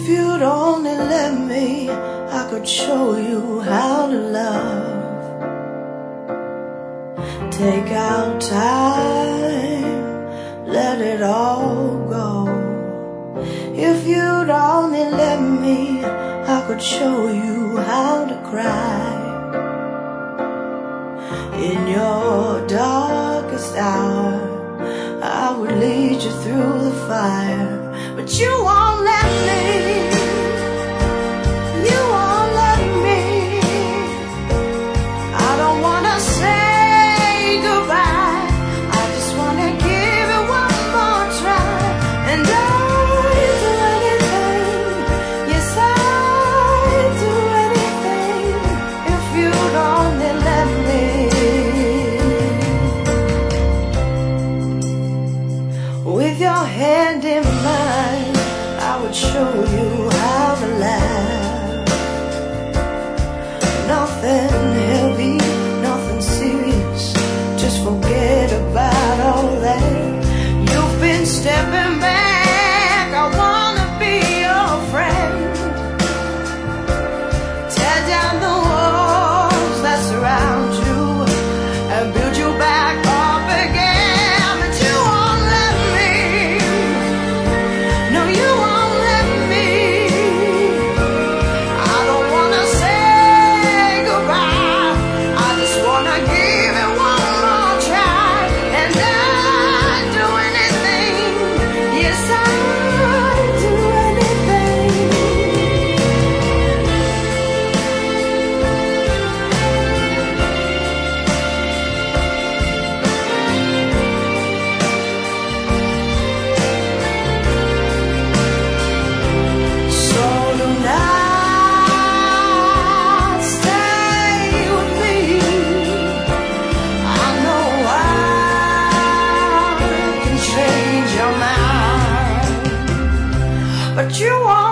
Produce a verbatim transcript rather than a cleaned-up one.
If you'd only let me, I could show you how to love. Take out time, let it all go. If you'd only let me, I could show you how to cry. In your darkest hour, I would lead you through the fire. But you won't let me. You won't let me. I don't wanna say goodbye. I just wanna give it one more try. And I'd do anything. Yes, I'd do anything if you'd only let me. With your hand in mine, I would show you how to laugh. Nothing heavy, nothing serious. Just forget about all that. You've been stepping back, I wanna be your friend. Tear down the walls that surround you and build you back up again. But you won't let me. No, you won't let me. I don't wanna say goodbye. I just wanna give it one more try. And I'd do anything. Yes, I'd do anything. So tonight, stay with me. I know I can change your mind, but you won't.